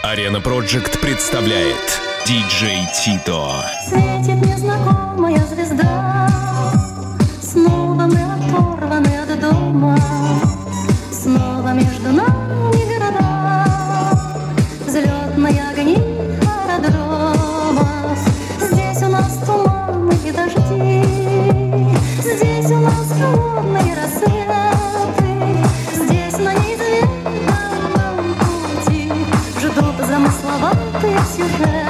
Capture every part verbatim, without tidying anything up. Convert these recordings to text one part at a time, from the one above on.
Arena Project представляет диджей Тито. Светит незнакомая звезда. Снова мы оторваны от дома. Снова между нами города. Взлетные огни аэродромов. Здесь у нас туманы и дожди. Здесь у нас холодные рассветы. Здесь на неизведанном пути ждут замысловатые сюжеты.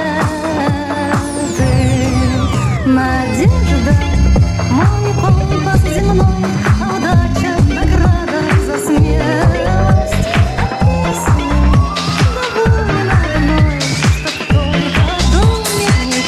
Надежда, мой компас земной, а удача награда за смелость. Песня довольна одной, чтоб только в доме не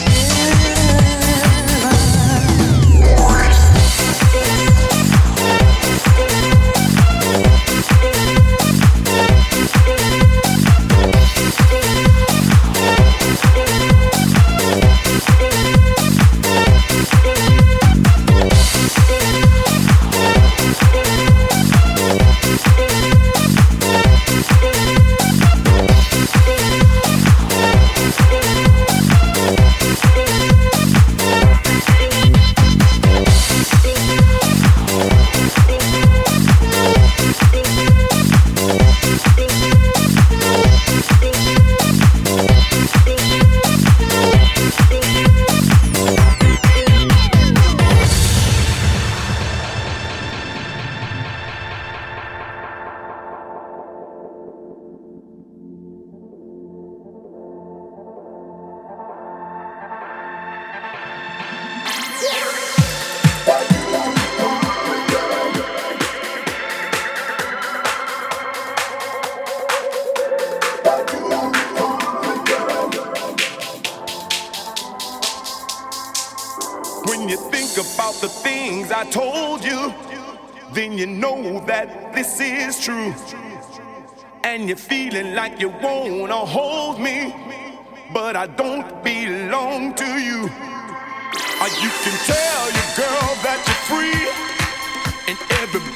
When you think about the things I told you, then you know that this is true. And you're feeling like you wanna hold me, but I don't belong to you. Or you can tell your girl that you're free, and everybody